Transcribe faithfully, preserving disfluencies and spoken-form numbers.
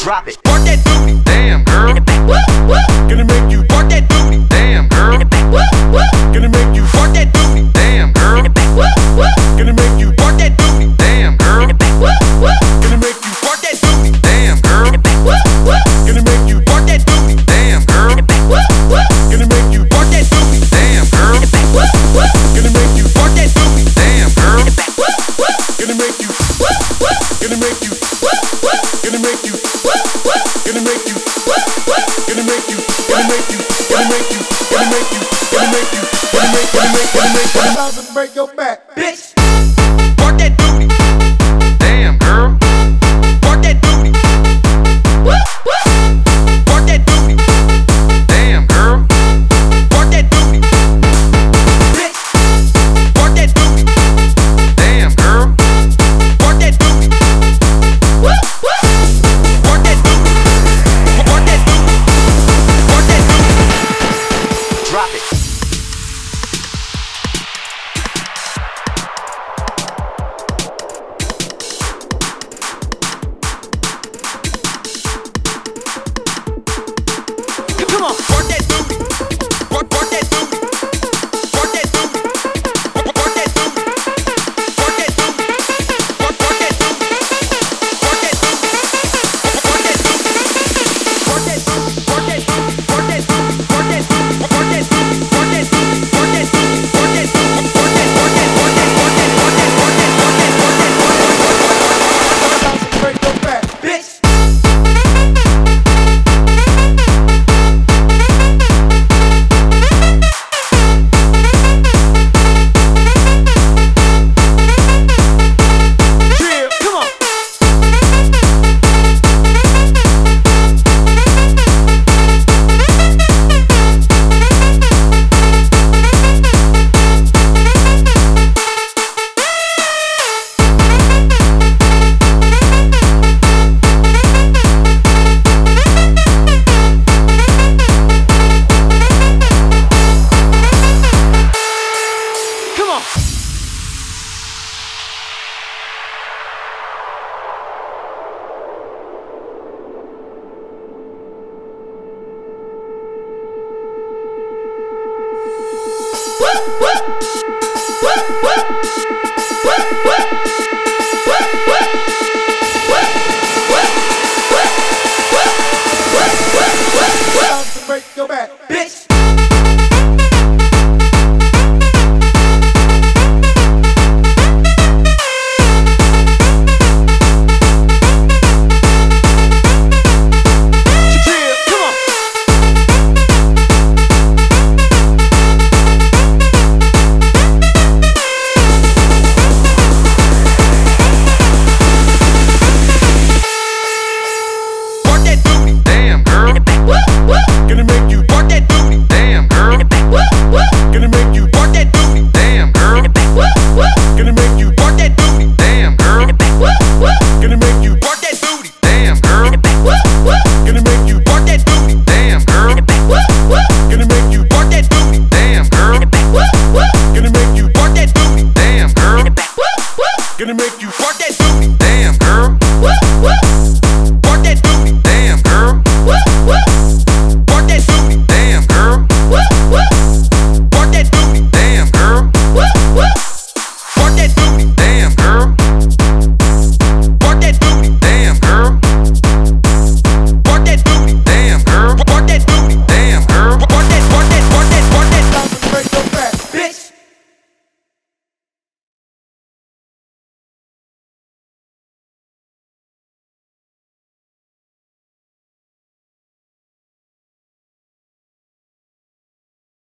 Drop it. Work that booty. Damn, girl. Gonna make you work that booty. Damn, girl. Gonna make you work that booty. Damn, girl. Gonna make you work that booty. Damn, girl. Gonna make you work that booty. Damn, girl. Gonna make you work that booty. Damn, girl. Gonna make you work that booty. Damn, girl. Gonna make you work that booty. Damn, girl. Gonna make you. Gonna make you. Gonna make you. Gonna make you. Gonna make you. Gonna make you. Gonna make you. Gonna make you. Gonna make you. Gonna make. Gonna make. Gonna make. Gonna make. Gonna break your back, bitch. Work that booty. Damn, girl. Work that booty. Work that booty. Damn, girl. Work that booty. Bitch. Work that booty. Damn, girl. Work that booty. Work that booty. Work that booty. Work that booty. Drop it. Come on, work that booty. Work, work that booty. Work that booty. Work, work that booty. Work that booty. Work, work that booty. Work that booty. Work that booty. Work that booty. Work that booty. Work that booty. Work that booty. Work that booty. Work that booty. Work that booty. Work that booty. Work that. Work that. Work that. Work that. Work that. Work that. Work that. Work that. Work that. Work that. Work that. Break your back, bitch. Break your back, bitch. Gonna make you work that booty. Damn, girl. Gonna make you work that booty. Damn, girl. Gonna make you work that booty. Damn, girl. Gonna make you work that booty. Damn, girl. Gonna make you work that booty. Damn, girl. Gonna make you work that booty. Damn, girl. Gonna make you work that booty. Damn, girl. Gonna make